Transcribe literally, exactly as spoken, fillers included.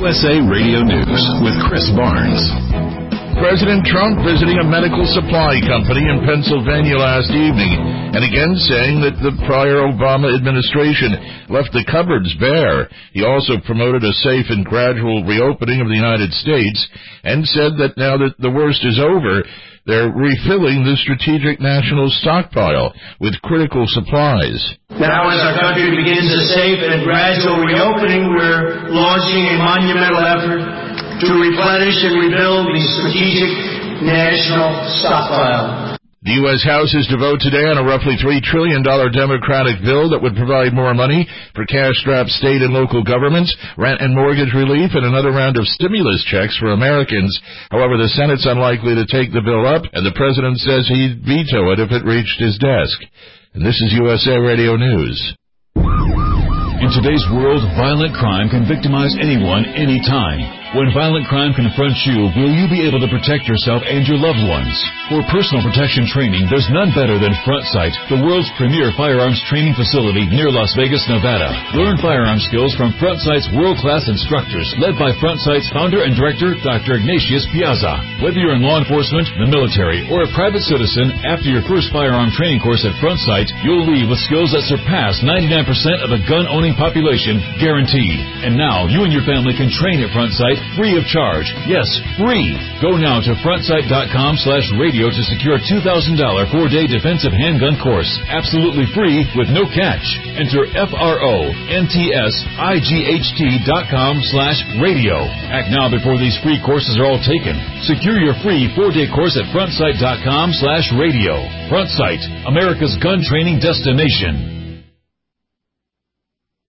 S A Radio News with Chris Barnes. President Trump visiting a medical supply company in Pennsylvania last evening, and again saying that the prior Obama administration left the cupboards bare. He also promoted a safe and gradual reopening of the United States and said that now that the worst is over, they're refilling the strategic national stockpile with critical supplies. Now, as our country begins a safe and gradual reopening, we're launching a monumental effort to replenish and rebuild the strategic national stockpile. The U S House is to vote today on a roughly three trillion dollars Democratic bill that would provide more money for cash-strapped state and local governments, rent and mortgage relief, and another round of stimulus checks for Americans. However, the Senate's unlikely to take the bill up, and the President says he'd veto it if it reached his desk. And this is U S A Radio News. In today's world, violent crime can victimize anyone, anytime. When violent crime confronts you, will you be able to protect yourself and your loved ones? For personal protection training, there's none better than Front Sight, the world's premier firearms training facility near Las Vegas, Nevada. Learn firearm skills from Front Sight's world-class instructors, led by Front Sight's founder and director, Doctor Ignatius Piazza. Whether you're in law enforcement, the military, or a private citizen, after your first firearm training course at Front Sight, you'll leave with skills that surpass ninety-nine percent of the gun-owning population, guaranteed. And now, you and your family can train at Front Sight free of charge. Yes, free. Go now to frontsight.com slash radio to secure a two thousand dollars four-day defensive handgun course. Absolutely free with no catch. Enter F-R-O-N-T-S-I-G-H-T dot com slash radio. Act now before these free courses are all taken. Secure your free four-day course at frontsight.com slash radio. Front Sight, America's gun training destination.